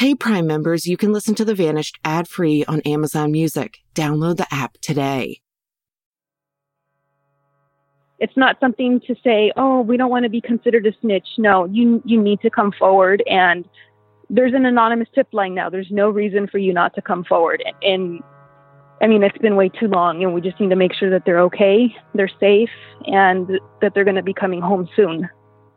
Hey, Prime members, you can listen to The Vanished ad-free on Amazon Music. Download the app today. It's not something to say, oh, we don't want to be considered a snitch. No, you need to come forward, and there's an anonymous tip line now. There's no reason for you not to come forward. And I mean, it's been way too long, and we just need to make sure that they're okay, they're safe, and that they're going to be coming home soon.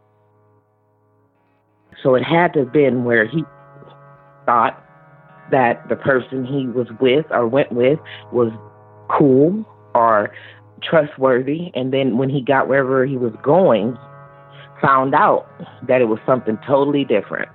So it had to have been where he thought that the person he was with or went with was cool or trustworthy, and then when he got wherever he was going, found out that it was something totally different.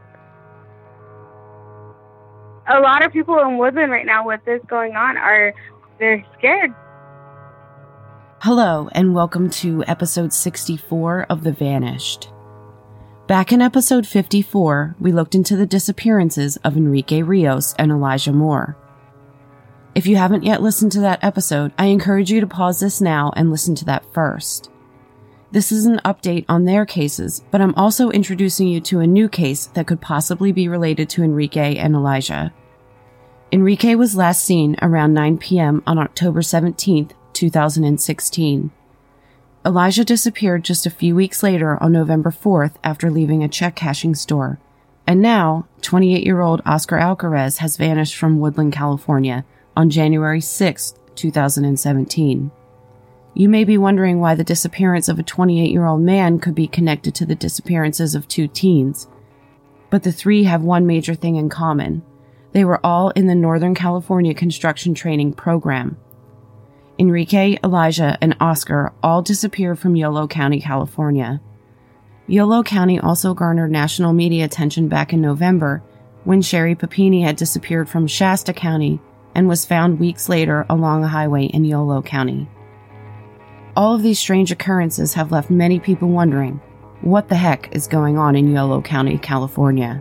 A lot of people in Woodland right now with this going on they're scared. Hello, and welcome to episode 64 of The Vanished. Back in episode 54, we looked into the disappearances of Enrique Rios and Elijah Moore. If you haven't yet listened to that episode, I encourage you to pause this now and listen to that first. This is an update on their cases, but I'm also introducing you to a new case that could possibly be related to Enrique and Elijah. Enrique was last seen around 9 p.m. on October 17th, 2016. Elijah disappeared just a few weeks later on November 4th after leaving a check cashing store. And now, 28-year-old Oscar Alcarez has vanished from Woodland, California, on January 6, 2017. You may be wondering why the disappearance of a 28-year-old man could be connected to the disappearances of two teens. But the three have one major thing in common. They were all in the Northern California construction training program. Enrique, Elijah, and Oscar all disappeared from Yolo County, California. Yolo County also garnered national media attention back in November when Sherry Papini had disappeared from Shasta County and was found weeks later along a highway in Yolo County. All of these strange occurrences have left many people wondering, what the heck is going on in Yolo County, California?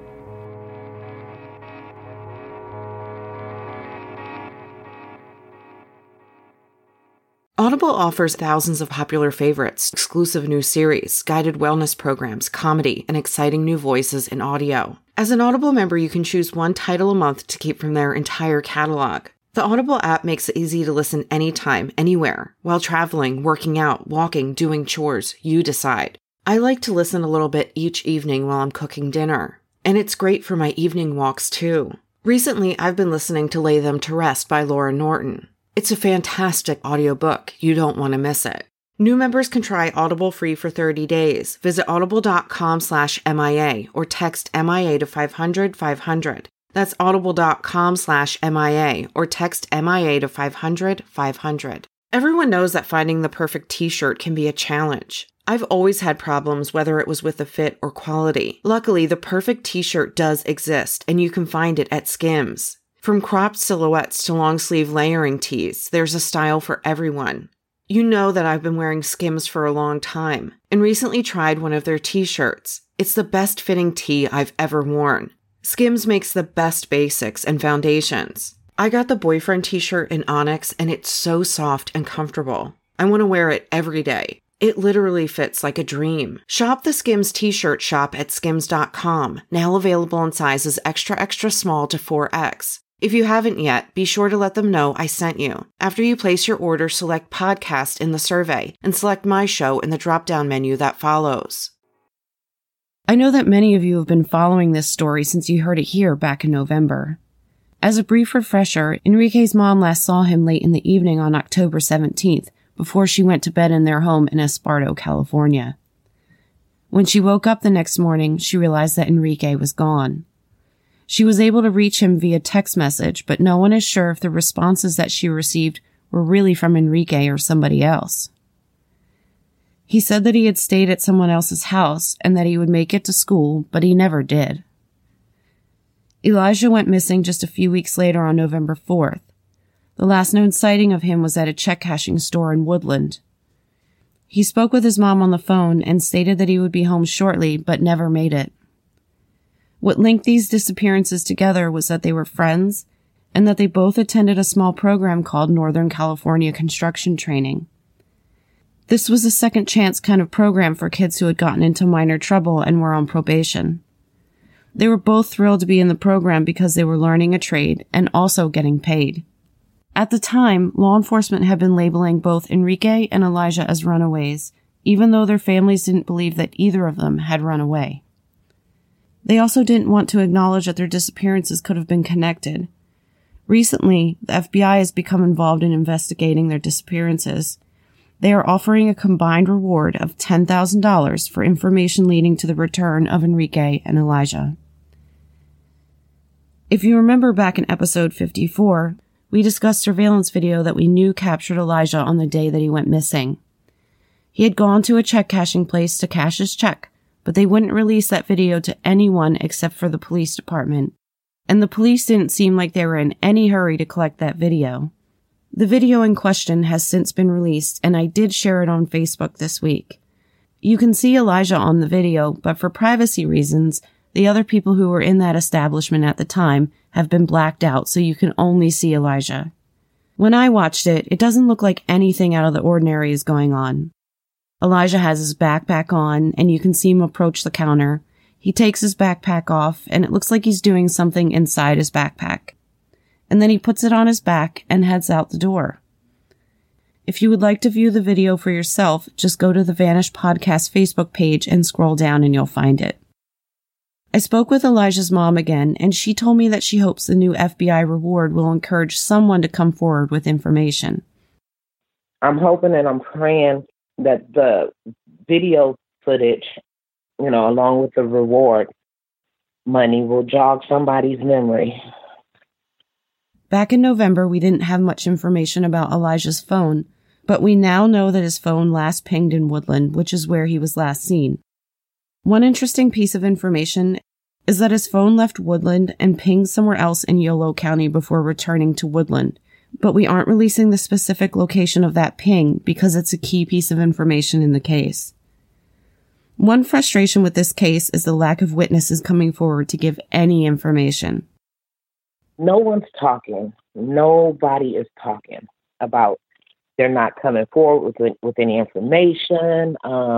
Audible offers thousands of popular favorites, exclusive new series, guided wellness programs, comedy, and exciting new voices in audio. As an Audible member, you can choose one title a month to keep from their entire catalog. The Audible app makes it easy to listen anytime, anywhere. While traveling, working out, walking, doing chores, you decide. I like to listen a little bit each evening while I'm cooking dinner. And it's great for my evening walks, too. Recently, I've been listening to Lay Them to Rest by Laura Norton. It's a fantastic audiobook. You don't want to miss it. New members can try Audible free for 30 days. Visit audible.com/MIA or text MIA to 500-500. That's audible.com/MIA or text MIA to 500-500. Everyone knows that finding the perfect t-shirt can be a challenge. I've always had problems whether it was with the fit or quality. Luckily, the perfect t-shirt does exist, and you can find it at Skims. From cropped silhouettes to long-sleeve layering tees, there's a style for everyone. You know that I've been wearing Skims for a long time, and recently tried one of their t-shirts. It's the best fitting tee I've ever worn. Skims makes the best basics and foundations. I got the boyfriend t-shirt in Onyx, and it's so soft and comfortable. I want to wear it every day. It literally fits like a dream. Shop the Skims t-shirt shop at skims.com, now available in sizes extra, extra small to 4X. If you haven't yet, be sure to let them know I sent you. After you place your order, select podcast in the survey and select my show in the drop-down menu that follows. I know that many of you have been following this story since you heard it here back in November. As a brief refresher, Enrique's mom last saw him late in the evening on October 17th before she went to bed in their home in Esparto, California. When she woke up the next morning, she realized that Enrique was gone. She was able to reach him via text message, but no one is sure if the responses that she received were really from Enrique or somebody else. He said that he had stayed at someone else's house and that he would make it to school, but he never did. Elijah went missing just a few weeks later on November 4th. The last known sighting of him was at a check cashing store in Woodland. He spoke with his mom on the phone and stated that he would be home shortly, but never made it. What linked these disappearances together was that they were friends and that they both attended a small program called Northern California Construction Training. This was a second chance kind of program for kids who had gotten into minor trouble and were on probation. They were both thrilled to be in the program because they were learning a trade and also getting paid. At the time, law enforcement had been labeling both Enrique and Elijah as runaways, even though their families didn't believe that either of them had run away. They also didn't want to acknowledge that their disappearances could have been connected. Recently, the FBI has become involved in investigating their disappearances. They are offering a combined reward of $10,000 for information leading to the return of Enrique and Elijah. If you remember back in episode 54, we discussed surveillance video that we knew captured Elijah on the day that he went missing. He had gone to a check cashing place to cash his check, but they wouldn't release that video to anyone except for the police department. And the police didn't seem like they were in any hurry to collect that video. The video in question has since been released, and I did share it on Facebook this week. You can see Elijah on the video, but for privacy reasons, the other people who were in that establishment at the time have been blacked out, so you can only see Elijah. When I watched it, it doesn't look like anything out of the ordinary is going on. Elijah has his backpack on, and you can see him approach the counter. He takes his backpack off, and it looks like he's doing something inside his backpack. And then he puts it on his back and heads out the door. If you would like to view the video for yourself, just go to the Vanished Podcast Facebook page and scroll down and you'll find it. I spoke with Elijah's mom again, and she told me that she hopes the new FBI reward will encourage someone to come forward with information. I'm hoping and I'm praying that the video footage, along with the reward money, will jog somebody's memory. Back in November, we didn't have much information about Elijah's phone, but we now know that his phone last pinged in Woodland, which is where he was last seen. One interesting piece of information is that his phone left Woodland and pinged somewhere else in Yolo County before returning to Woodland, but we aren't releasing the specific location of that ping because it's a key piece of information in the case. One frustration with this case is the lack of witnesses coming forward to give any information. No one's talking. Nobody is talking about they're not coming forward with any information.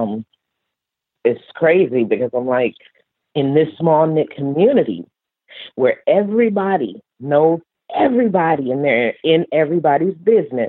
It's crazy because I'm like, in this small knit community where everybody knows everybody and they're in everybody's business,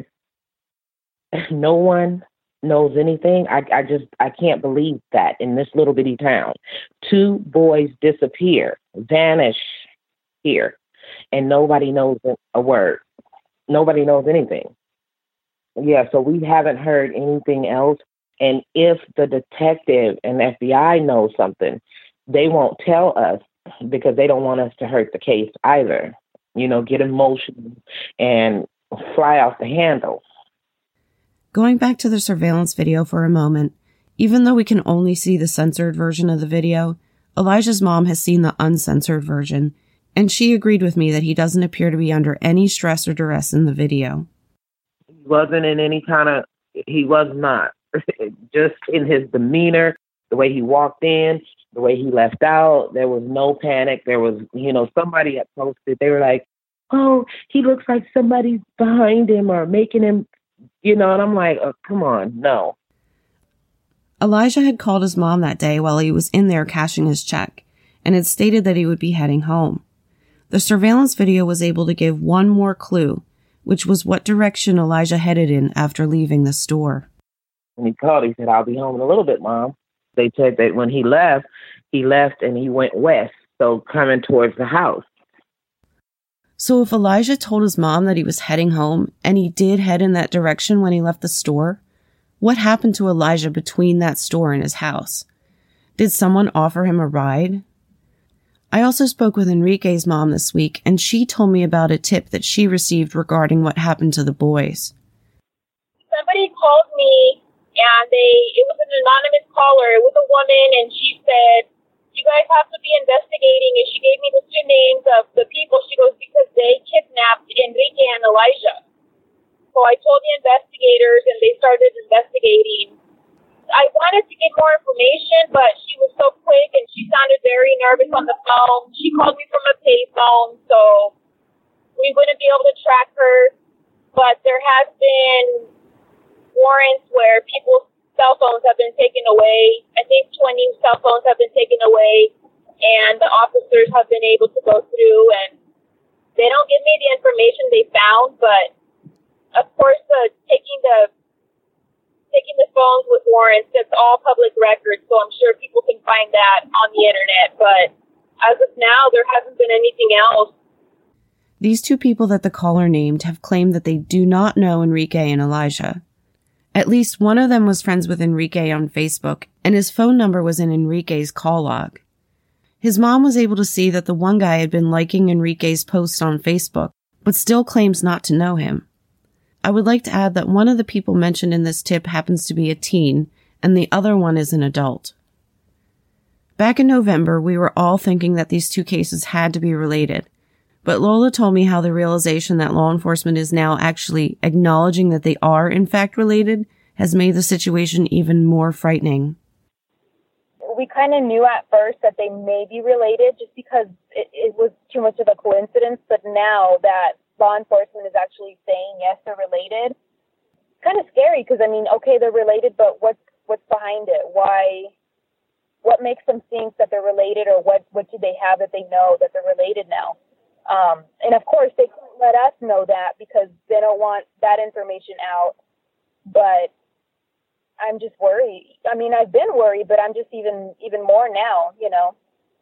no one knows anything. I can't believe that in this little bitty town. 2 boys disappear, vanish here, and nobody knows a word. Nobody knows anything. Yeah, so we haven't heard anything else. And if the detective and FBI know something, they won't tell us because they don't want us to hurt the case either. Get emotional and fly off the handle. Going back to the surveillance video for a moment, even though we can only see the censored version of the video, Elijah's mom has seen the uncensored version, and she agreed with me that he doesn't appear to be under any stress or duress in the video. He wasn't in any he was not. Just in his demeanor, the way he walked in, the way he left out, there was no panic. There was, somebody had posted, they were like, oh, he looks like somebody's behind him or making him, and I'm like, oh, come on, no. Elijah had called his mom that day while he was in there cashing his check and had stated that he would be heading home. The surveillance video was able to give one more clue, which was what direction Elijah headed in after leaving the store. When he called, he said, I'll be home in a little bit, Mom. They said that when he left and he went west, so coming towards the house. So if Elijah told his mom that he was heading home, and he did head in that direction when he left the store, what happened to Elijah between that store and his house? Did someone offer him a ride? I also spoke with Enrique's mom this week, and she told me about a tip that she received regarding what happened to the boys. Somebody called me, and it was an anonymous caller. It was a woman, and she said, you guys have to be investigating. And she gave me the 2 names of the people. She goes, because they kidnapped Enrique and Elijah. So I told the investigators, and they started investigating. I wanted to get more information, but she was so quick, and she sounded very nervous on the phone. She called me from a payphone, so we wouldn't be able to track her. But there has been warrants where people's cell phones have been taken away. I think 20 cell phones have been taken away. and the officers have been able to go through, and they don't give me the information they found, but of course, taking the phones with warrants, that's all public records, so I'm sure people can find that on the internet. But as of now, there hasn't been anything else. These two people that the caller named have claimed that they do not know Enrique and Elijah. At least one of them was friends with Enrique on Facebook, and his phone number was in Enrique's call log. His mom was able to see that the one guy had been liking Enrique's posts on Facebook, but still claims not to know him. I would like to add that one of the people mentioned in this tip happens to be a teen, and the other one is an adult. Back in November, we were all thinking that these two cases had to be related, but Lola told me how the realization that law enforcement is now actually acknowledging that they are in fact related has made the situation even more frightening. We kind of knew at first that they may be related just because it was too much of a coincidence, but now that law enforcement is actually saying, yes, they're related, it's kind of scary because, I mean, okay, they're related, but what's behind it? Why? What makes them think that they're related, or what do they have that they know that they're related now? And of course, they can't let us know that because they don't want that information out. But I'm just worried. I mean, I've been worried, but I'm just even more now, you know.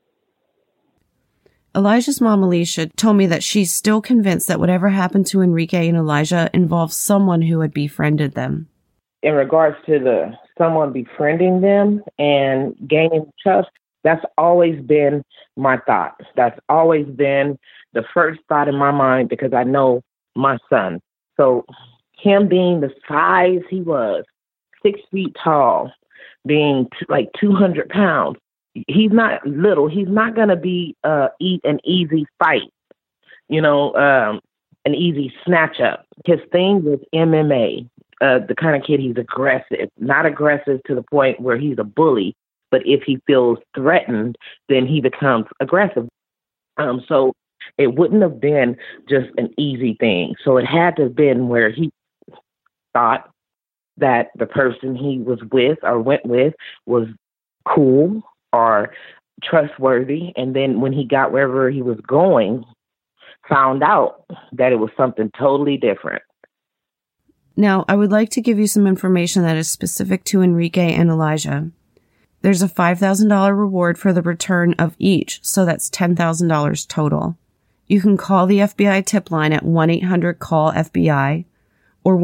Elijah's mom, Alicia, told me that she's still convinced that whatever happened to Enrique and Elijah involves someone who had befriended them. In regards to someone befriending them and gaining trust, that's always been my thought. That's always been the first thought in my mind because I know my son. So him being the size he was, 6 feet tall, being like 200 pounds, he's not little. He's not going to be eat an easy fight, an easy snatch up. His thing was MMA, the kind of kid he's aggressive, not aggressive to the point where he's a bully, but if he feels threatened, then he becomes aggressive. So it wouldn't have been just an easy thing. So it had to have been where he thought that the person he was with or went with was cool or trustworthy. And then when he got wherever he was going, found out that it was something totally different. Now, I would like to give you some information that is specific to Enrique and Elijah. There's a $5,000 reward for the return of each, so that's $10,000 total. You can call the FBI tip line at 1-800-CALL-FBI or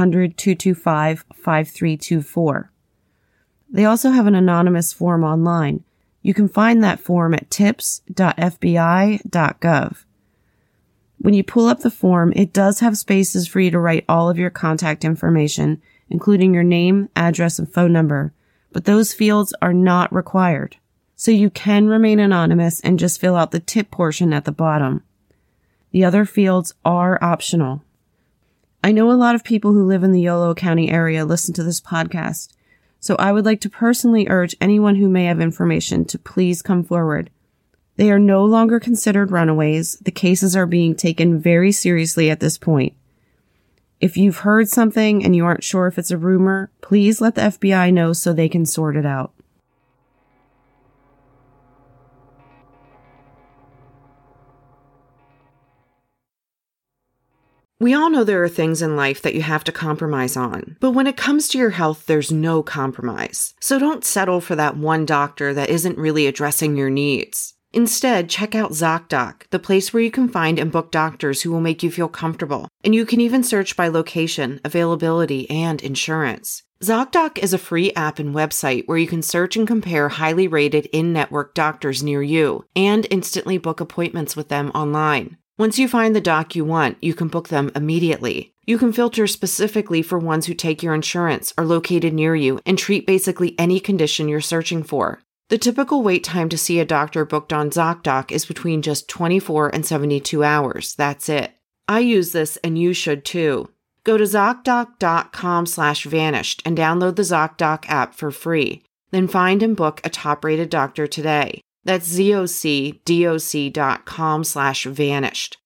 1-800-225-5324. They also have an anonymous form online. You can find that form at tips.fbi.gov. When you pull up the form, it does have spaces for you to write all of your contact information, including your name, address, and phone number, but those fields are not required. So you can remain anonymous and just fill out the tip portion at the bottom. The other fields are optional. I know a lot of people who live in the Yolo County area listen to this podcast, so I would like to personally urge anyone who may have information to please come forward. They are no longer considered runaways. The cases are being taken very seriously at this point. If you've heard something and you aren't sure if it's a rumor, please let the FBI know so they can sort it out. We all know there are things in life that you have to compromise on, but when it comes to your health, there's no compromise. So don't settle for that one doctor that isn't really addressing your needs. Instead, check out ZocDoc, the place where you can find and book doctors who will make you feel comfortable. And you can even search by location, availability, and insurance. ZocDoc is a free app and website where you can search and compare highly rated in-network doctors near you and instantly book appointments with them online. Once you find the doc you want, you can book them immediately. You can filter specifically for ones who take your insurance, are located near you, and treat basically any condition you're searching for. The typical wait time to see a doctor booked on ZocDoc is between just 24 and 72 hours. That's it. I use this and you should too. Go to ZocDoc.com/vanished and download the ZocDoc app for free. Then find and book a top-rated doctor today. That's ZocDoc.com/vanished.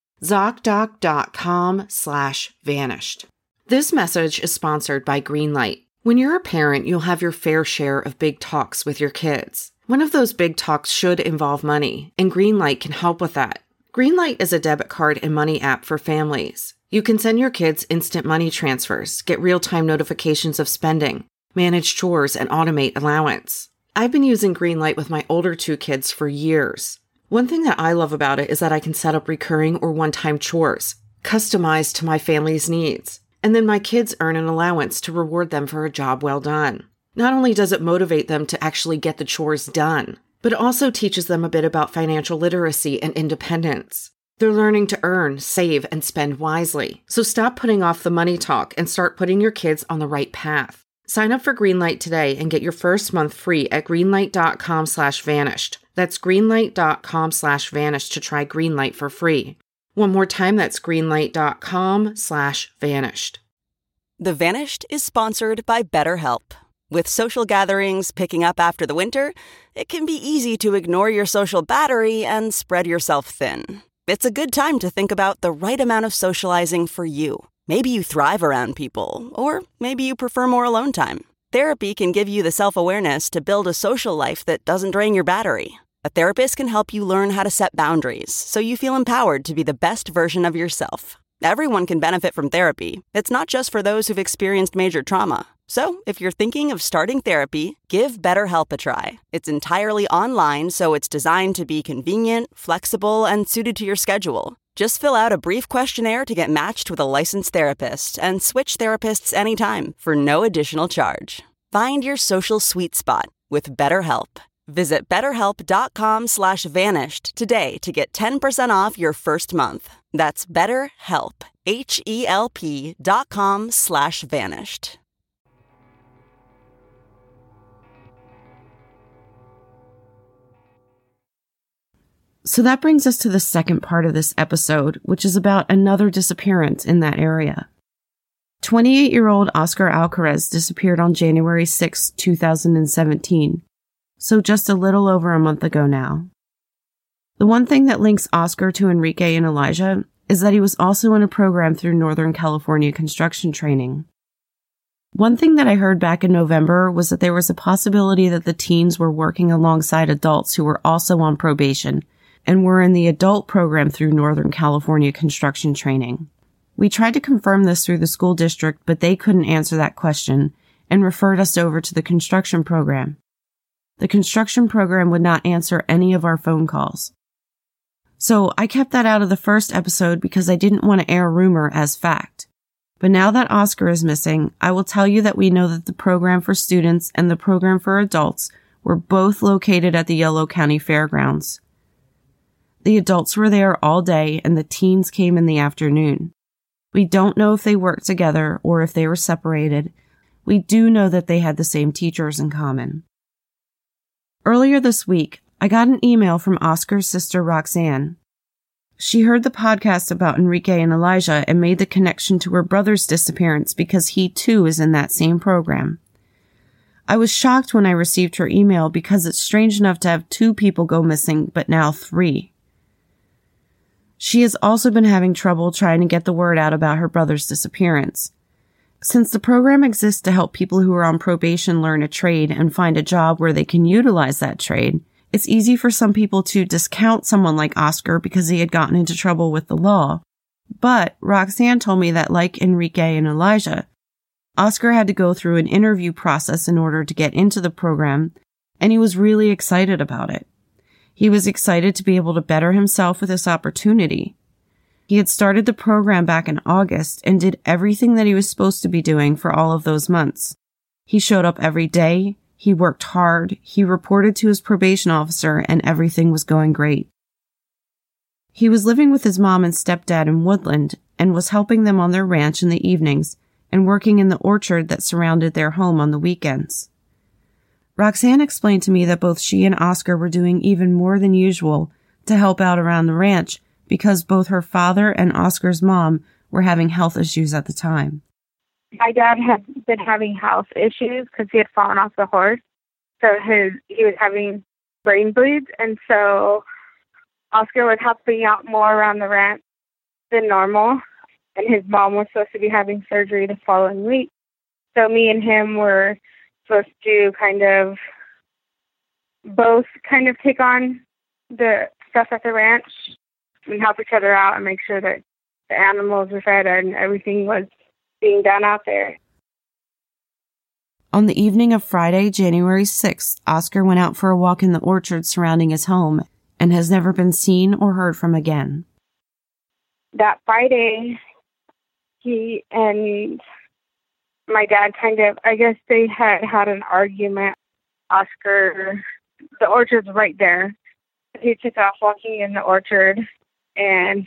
ZocDoc.com/vanished. This message is sponsored by Greenlight. When you're a parent, you'll have your fair share of big talks with your kids. One of those big talks should involve money, and Greenlight can help with that. Greenlight is a debit card and money app for families. You can send your kids instant money transfers, get real-time notifications of spending, manage chores, and automate allowance. I've been using Greenlight with my older 2 kids for years. One thing that I love about it is that I can set up recurring or one-time chores, customized to my family's needs. And then my kids earn an allowance to reward them for a job well done. Not only does it motivate them to actually get the chores done, but it also teaches them a bit about financial literacy and independence. They're learning to earn, save, and spend wisely. So stop putting off the money talk and start putting your kids on the right path. Sign up for Greenlight today and get your first month free at greenlight.com/vanished. That's greenlight.com/vanished to try Greenlight for free. One more time, that's greenlight.com/vanished. The Vanished is sponsored by BetterHelp. With social gatherings picking up after the winter, it can be easy to ignore your social battery and spread yourself thin. It's a good time to think about the right amount of socializing for you. Maybe you thrive around people, or maybe you prefer more alone time. Therapy can give you the self-awareness to build a social life that doesn't drain your battery. A therapist can help you learn how to set boundaries so you feel empowered to be the best version of yourself. Everyone can benefit from therapy. It's not just for those who've experienced major trauma. So, if you're thinking of starting therapy, give BetterHelp a try. It's entirely online, so it's designed to be convenient, flexible, and suited to your schedule. Just fill out a brief questionnaire to get matched with a licensed therapist and switch therapists anytime for no additional charge. Find your social sweet spot with BetterHelp. Visit BetterHelp.com/vanished today to get 10% off your first month. That's BetterHelp, HELP.com/vanished. So that brings us to the second part of this episode, which is about another disappearance in that area. 28-year-old Oscar Alcaraz disappeared on January 6, 2017, so just a little over a month ago now. The one thing that links Oscar to Enrique and Elijah is that he was also in a program through Northern California construction training. One thing that I heard back in November was that there was a possibility that the teens were working alongside adults who were also on probation and were in the adult program through Northern California construction training. We tried to confirm this through the school district, but they couldn't answer that question and referred us over to the construction program. The construction program would not answer any of our phone calls. So I kept that out of the first episode because I didn't want to air rumor as fact. But now that Oscar is missing, I will tell you that we know that the program for students and the program for adults were both located at the Yolo County Fairgrounds. The adults were there all day and the teens came in the afternoon. We don't know if they worked together or if they were separated. We do know that they had the same teachers in common. Earlier this week, I got an email from Oscar's sister Roxanne. She heard the podcast about Enrique and Elijah and made the connection to her brother's disappearance because he too is in that same program. I was shocked when I received her email because it's strange enough to have 2 people go missing, but now 3. She has also been having trouble trying to get the word out about her brother's disappearance. Since the program exists to help people who are on probation learn a trade and find a job where they can utilize that trade, it's easy for some people to discount someone like Oscar because he had gotten into trouble with the law. But Roxanne told me that like Enrique and Elijah, Oscar had to go through an interview process in order to get into the program, and he was really excited about it. He was excited to be able to better himself with this opportunity. He had started the program back in August and did everything that he was supposed to be doing for all of those months. He showed up every day, he worked hard, he reported to his probation officer, and everything was going great. He was living with his mom and stepdad in Woodland and was helping them on their ranch in the evenings and working in the orchard that surrounded their home on the weekends. Roxanne explained to me that both she and Oscar were doing even more than usual to help out around the ranch because both her father and Oscar's mom were having health issues at the time. My dad had been having health issues because he had fallen off the horse. So he was having brain bleeds. And so Oscar was helping out more around the ranch than normal. And his mom was supposed to be having surgery the following week. So me and him were supposed to kind of both kind of take on the stuff at the ranch and help each other out and make sure that the animals were fed and everything was being done out there. On the evening of Friday, January 6th, Oscar went out for a walk in the orchard surrounding his home and has never been seen or heard from again. That Friday, he and my dad I guess they had an argument. Oscar, the orchard's right there. He took off walking in the orchard, and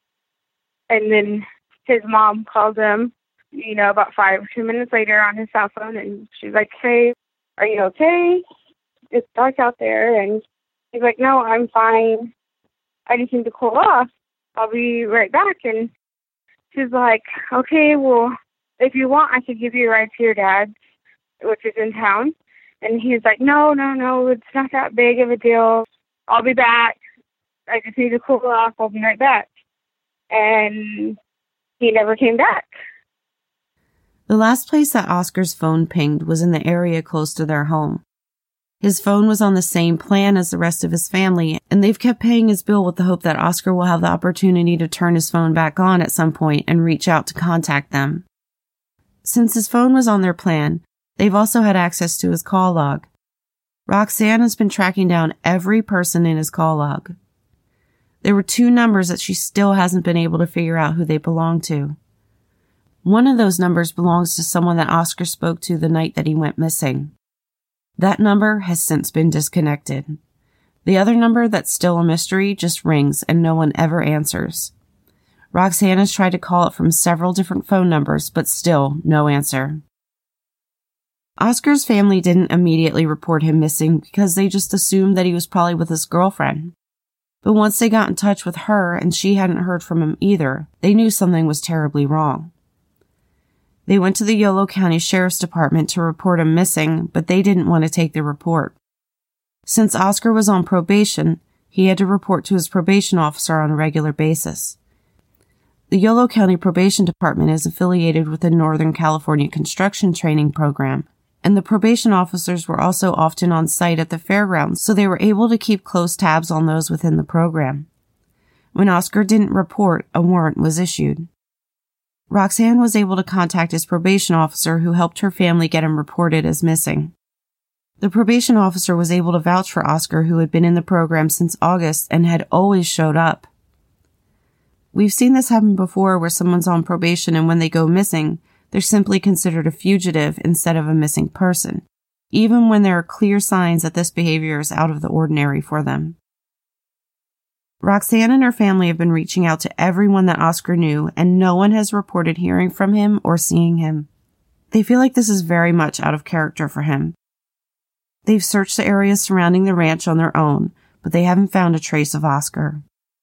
then his mom called him, about 5 or 2 minutes later on his cell phone, and she's like, "Hey, are you okay? It's dark out there." And he's like, "No, I'm fine. I just need to cool off. I'll be right back." And she's like, "Okay, well, if you want, I could give you a ride to your dad's, which is in town." And he's like, no, it's not that big of a deal. I'll be back. I just need to cool off. I'll be right back. And he never came back. The last place that Oscar's phone pinged was in the area close to their home. His phone was on the same plan as the rest of his family, and they've kept paying his bill with the hope that Oscar will have the opportunity to turn his phone back on at some point and reach out to contact them. Since his phone was on their plan, they've also had access to his call log. Roxanne has been tracking down every person in his call log. There were 2 numbers that she still hasn't been able to figure out who they belong to. One of those numbers belongs to someone that Oscar spoke to the night that he went missing. That number has since been disconnected. The other number that's still a mystery just rings and no one ever answers. Roxanne has tried to call it from several different phone numbers, but still no answer. Oscar's family didn't immediately report him missing because they just assumed that he was probably with his girlfriend. But once they got in touch with her and she hadn't heard from him either, they knew something was terribly wrong. They went to the Yolo County Sheriff's Department to report him missing, but they didn't want to take the report. Since Oscar was on probation, he had to report to his probation officer on a regular basis. The Yolo County Probation Department is affiliated with the Northern California Construction Training Program, and the probation officers were also often on site at the fairgrounds, so they were able to keep close tabs on those within the program. When Oscar didn't report, a warrant was issued. Roxanne was able to contact his probation officer, who helped her family get him reported as missing. The probation officer was able to vouch for Oscar, who had been in the program since August and had always showed up. We've seen this happen before where someone's on probation and when they go missing, they're simply considered a fugitive instead of a missing person, even when there are clear signs that this behavior is out of the ordinary for them. Roxanne and her family have been reaching out to everyone that Oscar knew, and no one has reported hearing from him or seeing him. They feel like this is very much out of character for him. They've searched the areas surrounding the ranch on their own, but they haven't found a trace of Oscar.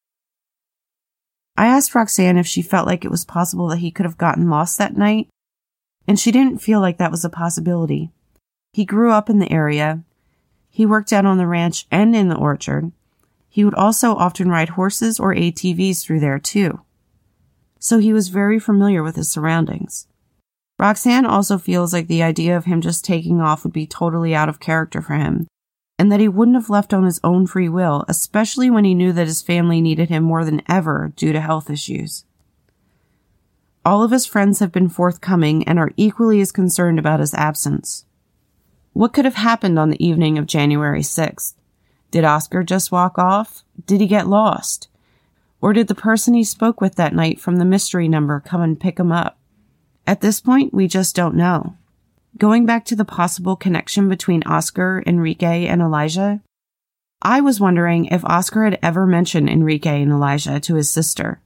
I asked Roxanne if she felt like it was possible that he could have gotten lost that night, and she didn't feel like that was a possibility. He grew up in the area. He worked out on the ranch and in the orchard. He would also often ride horses or ATVs through there too. So he was very familiar with his surroundings. Roxanne also feels like the idea of him just taking off would be totally out of character for him, and that he wouldn't have left on his own free will, especially when he knew that his family needed him more than ever due to health issues. All of his friends have been forthcoming and are equally as concerned about his absence. What could have happened on the evening of January 6th? Did Oscar just walk off? Did he get lost? Or did the person he spoke with that night from the mystery number come and pick him up? At this point, we just don't know. Going back to the possible connection between Oscar, Enrique, and Elijah, I was wondering if Oscar had ever mentioned Enrique and Elijah to his sister.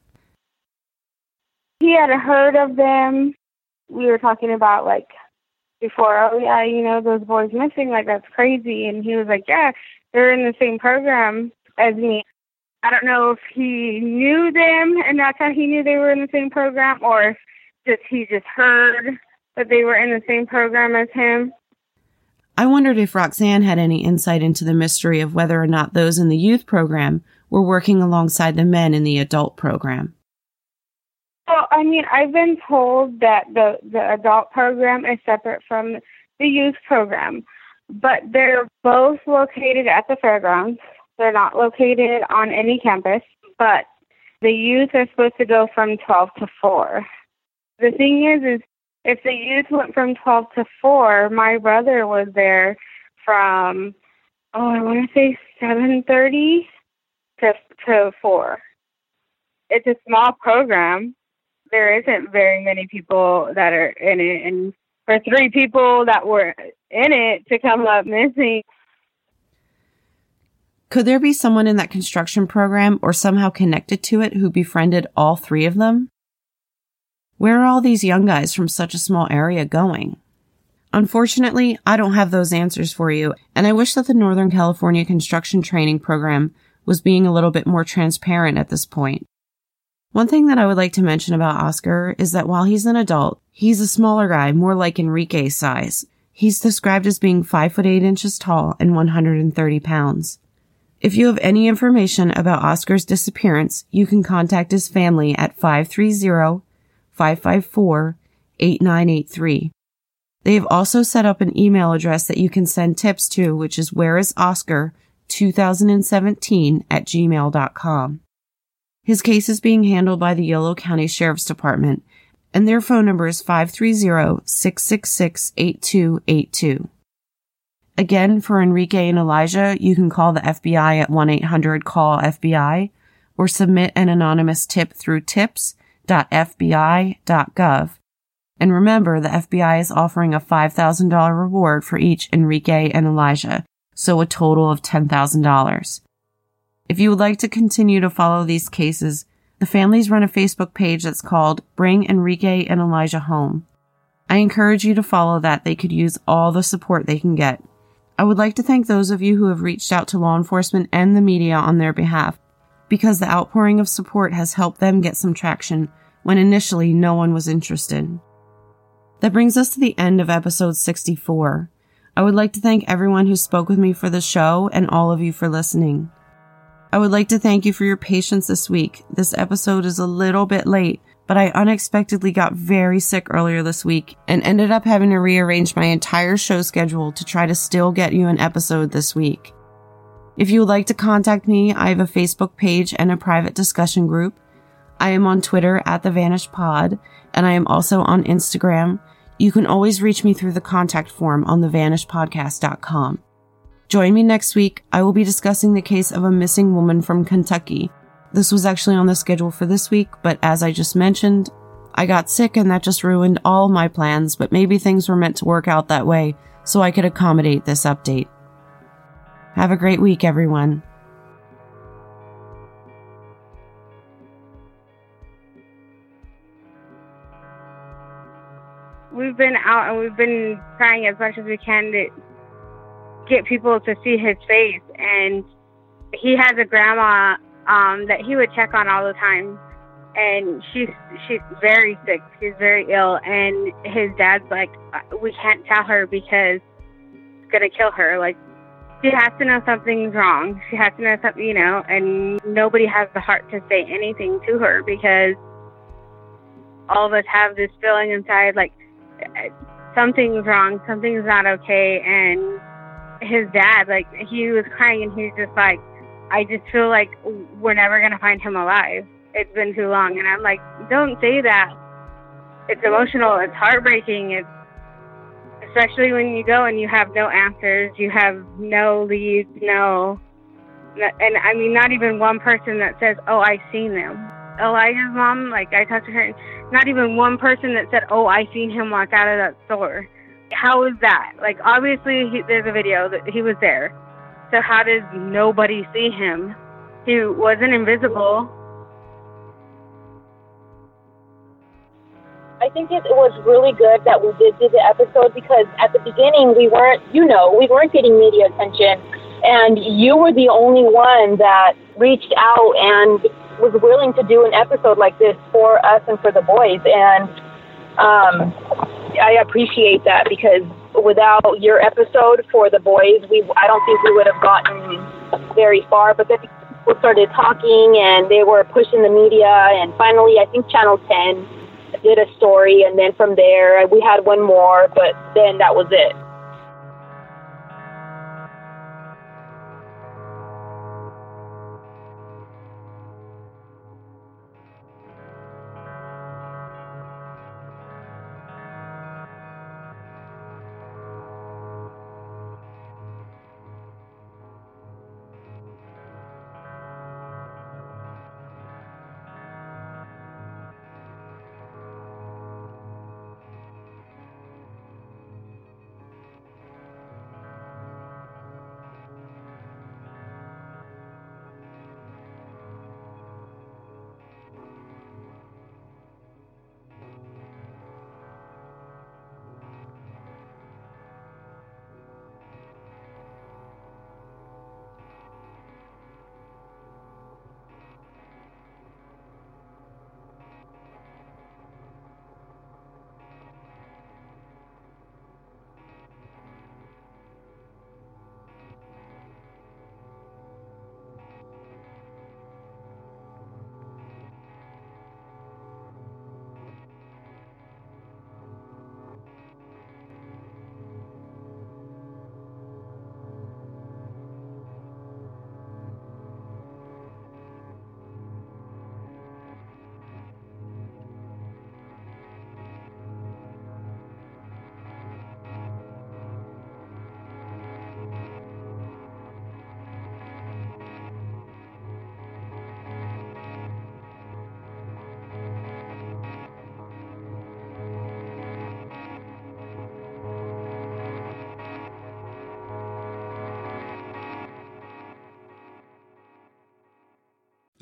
He had heard of them. We were talking about, before, oh yeah, those boys missing, that's crazy. And he was like, yeah, they're in the same program as me. I don't know if he knew them and that's how he knew they were in the same program, or if he just heard that they were in the same program as him. I wondered if Roxanne had any insight into the mystery of whether or not those in the youth program were working alongside the men in the adult program. Well, I've been told that the adult program is separate from the youth program. But they're both located at the fairgrounds. They're not located on any campus, but the youth are supposed to go from 12 to 4. The thing is if the youth went from 12 to 4, my brother was there from, I want to say 7:30 to 4. It's a small program. There isn't very many people that are in it, and for 3 people that were in it to come up missing. Could there be someone in that construction program or somehow connected to it who befriended all 3 of them? Where are all these young guys from such a small area going? Unfortunately, I don't have those answers for you, and I wish that the Northern California Construction Training Program was being a little bit more transparent at this point. One thing that I would like to mention about Oscar is that while he's an adult, he's a smaller guy, more like Enrique's size. He's described as being 5 foot 8 inches tall and 130 pounds. If you have any information about Oscar's disappearance, you can contact his family at 530-554-8983. They have also set up an email address that you can send tips to, which is whereisoscar2017@gmail.com. His case is being handled by the Yolo County Sheriff's Department, and their phone number is 530-666-8282. Again, for Enrique and Elijah, you can call the FBI at 1-800-CALL-FBI or submit an anonymous tip through tips.fbi.gov. And remember, the FBI is offering a $5,000 reward for each Enrique and Elijah, so a total of $10,000. If you would like to continue to follow these cases, the families run a Facebook page that's called Bring Enrique and Elijah Home. I encourage you to follow that. They could use all the support they can get. I would like to thank those of you who have reached out to law enforcement and the media on their behalf, because the outpouring of support has helped them get some traction when initially no one was interested. That brings us to the end of episode 64. I would like to thank everyone who spoke with me for the show and all of you for listening. I would like to thank you for your patience this week. This episode is a little bit late, but I unexpectedly got very sick earlier this week and ended up having to rearrange my entire show schedule to try to still get you an episode this week. If you would like to contact me, I have a Facebook page and a private discussion group. I am on Twitter at TheVanishedPod, and I am also on Instagram. You can always reach me through the contact form on thevanishedpodcast.com. Join me next week. I will be discussing the case of a missing woman from Kentucky. This was actually on the schedule for this week, but as I just mentioned, I got sick and that just ruined all my plans, but maybe things were meant to work out that way so I could accommodate this update. Have a great week, everyone. We've been out and we've been trying as much as we can to get people to see his face, and he has a grandma that he would check on all the time, and she's very sick. She's very ill, and his dad's like, we can't tell her because it's gonna kill her. Like, she has to know something's wrong. She has to know something, and nobody has the heart to say anything to her because all of us have this feeling inside like something's wrong, something's not okay. And his dad, like, he was crying and he's just like, I just feel like we're never going to find him alive. It's been too long. And I'm like, don't say that. It's emotional. It's heartbreaking. It's especially when you go and you have no answers. You have no leads, and I mean, not even one person that says, oh, I've seen them. Elijah's mom, like, I talked to her, and not even one person that said, oh, I seen him walk out of that store. How is that? Like, obviously, there's a video that he was there. So how does nobody see him? He wasn't invisible. I think it was really good that we did do the episode because at the beginning we weren't getting media attention, and you were the only one that reached out and was willing to do an episode like this for us and for the boys, and I appreciate that because without your episode for the boys, I don't think we would have gotten very far. But then people started talking and they were pushing the media, and finally I think Channel 10 did a story, and then from there we had one more, but then that was it.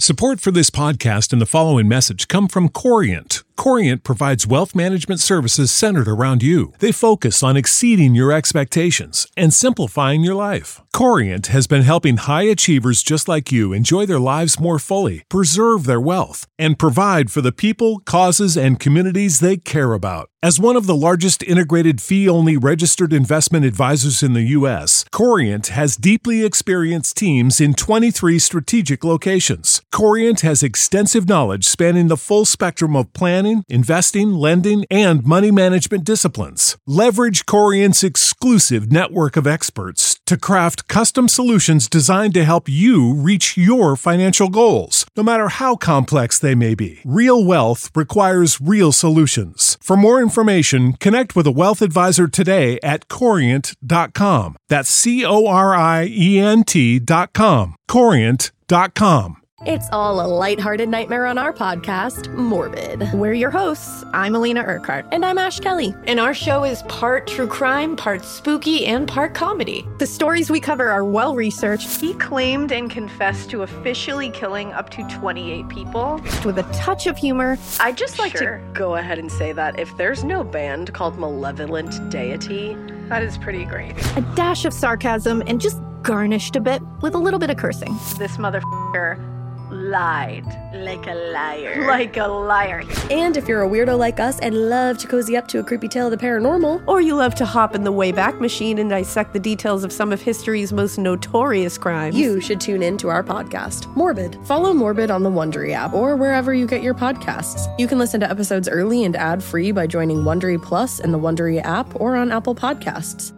Support for this podcast and the following message come from Corient. Corient provides wealth management services centered around you. They focus on exceeding your expectations and simplifying your life. Corient has been helping high achievers just like you enjoy their lives more fully, preserve their wealth, and provide for the people, causes, and communities they care about. As one of the largest integrated fee-only registered investment advisors in the U.S., Corient has deeply experienced teams in 23 strategic locations. Corient has extensive knowledge spanning the full spectrum of planning, investing, lending, and money management disciplines. Leverage Corient's exclusive network of experts to craft custom solutions designed to help you reach your financial goals, no matter how complex they may be. Real wealth requires real solutions. For more information, connect with a wealth advisor today at Corient.com. That's Corient.com. Corient.com. It's all a lighthearted nightmare on our podcast, Morbid. We're your hosts. I'm Alina Urquhart. And I'm Ash Kelly. And our show is part true crime, part spooky, and part comedy. The stories we cover are well-researched. He claimed and confessed to officially killing up to 28 people. With a touch of humor. I'd just like to go ahead and say that if there's no band called Malevolent Deity, that is pretty great. A dash of sarcasm and just garnished a bit with a little bit of cursing. This motherfucker lied. Like a liar. Like a liar. And if you're a weirdo like us and love to cozy up to a creepy tale of the paranormal, or you love to hop in the Wayback Machine and dissect the details of some of history's most notorious crimes, you should tune in to our podcast, Morbid. Follow Morbid on the Wondery app or wherever you get your podcasts. You can listen to episodes early and ad-free by joining Wondery Plus in the Wondery app or on Apple Podcasts.